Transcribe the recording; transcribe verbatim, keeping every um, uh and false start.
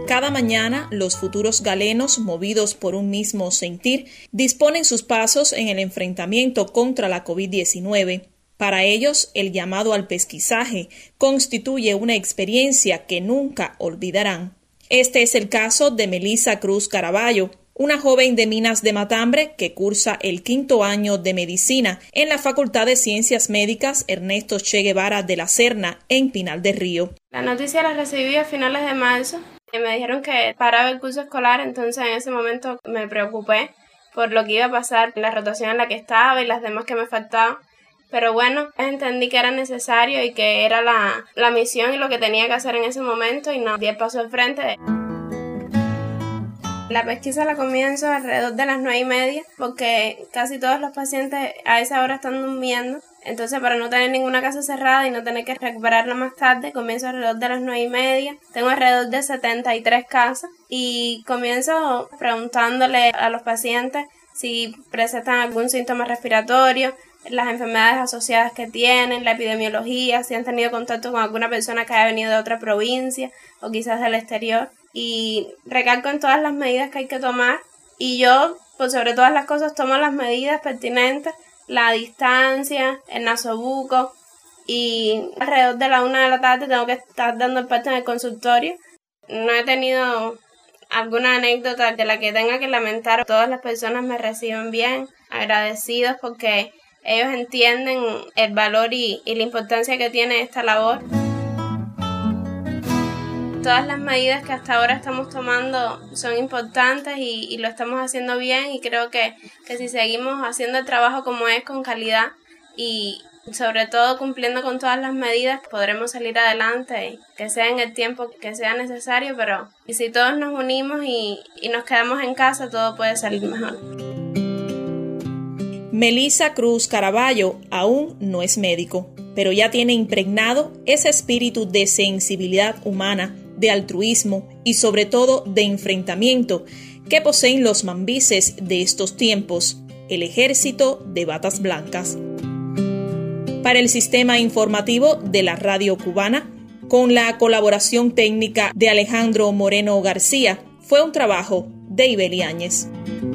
Cada mañana, los futuros galenos, movidos por un mismo sentir, disponen sus pasos en el enfrentamiento contra la COVID diecinueve. Para ellos, el llamado al pesquisaje constituye una experiencia que nunca olvidarán. Este es el caso de Melissa Cruz Caraballo, una joven de Minas de Matambre que cursa el quinto año de medicina en la Facultad de Ciencias Médicas Ernesto Che Guevara de la Serna, en Pinal del Río. La noticia la recibí a finales de marzo. Me dijeron que paraba el curso escolar, entonces en ese momento me preocupé por lo que iba a pasar, la rotación en la que estaba y las demás que me faltaban. Pero bueno, entendí que era necesario y que era la, la misión y lo que tenía que hacer en ese momento y no di el paso al frente. La pesquisa la comienzo alrededor de las nueve y media porque casi todos los pacientes a esa hora están durmiendo. Entonces, para no tener ninguna casa cerrada y no tener que recuperarla más tarde, comienzo alrededor de las nueve y media. Tengo alrededor de setenta y tres casas y comienzo preguntándole a los pacientes si presentan algún síntoma respiratorio, las enfermedades asociadas que tienen, la epidemiología, si han tenido contacto con alguna persona que haya venido de otra provincia o quizás del exterior. Y recalco en todas las medidas que hay que tomar. Y yo, por sobre todas las cosas, tomo las medidas pertinentes, la distancia, el nasobuco, y alrededor de la una de la tarde tengo que estar dando el parte en el consultorio. No he tenido alguna anécdota de la que tenga que lamentar. Todas las personas me reciben bien, agradecidos porque ellos entienden el valor y, y la importancia que tiene esta labor. Todas las medidas que hasta ahora estamos tomando son importantes y, y lo estamos haciendo bien, y creo que, que si seguimos haciendo el trabajo como es, con calidad y sobre todo cumpliendo con todas las medidas, podremos salir adelante, y que sea en el tiempo que sea necesario, pero y si todos nos unimos y, y nos quedamos en casa, todo puede salir mejor. Melissa Cruz Caraballo aún no es médico, pero ya tiene impregnado ese espíritu de sensibilidad humana, de altruismo y sobre todo de enfrentamiento que poseen los mambises de estos tiempos, el ejército de batas blancas. Para el sistema informativo de la Radio Cubana, con la colaboración técnica de Alejandro Moreno García, fue un trabajo de Ibeli Áñez.